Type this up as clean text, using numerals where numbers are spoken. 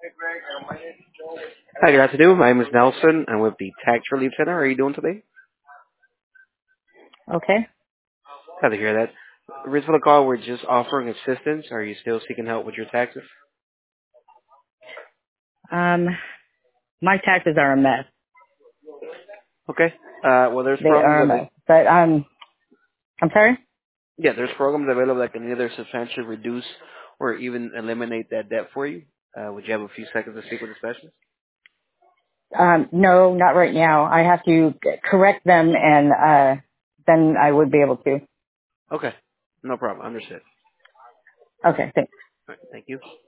Hi, good afternoon. My name is Nelson. I'm with the Tax Relief Center. How are you doing today? Okay. Glad to hear that. The reason for the call, we're just offering assistance. Are you still seeking help with your taxes? Um, my taxes are a mess. Okay. Well, there's They programs are a mess. But I'm sorry. there's programs available that can either substantially reduce or even eliminate that debt for you. Would you have a few seconds to speak with a specialist? No, not right now. I have to correct them, and then I would be able to. Okay. No problem. Understood. Okay. Thanks. All right. Thank you.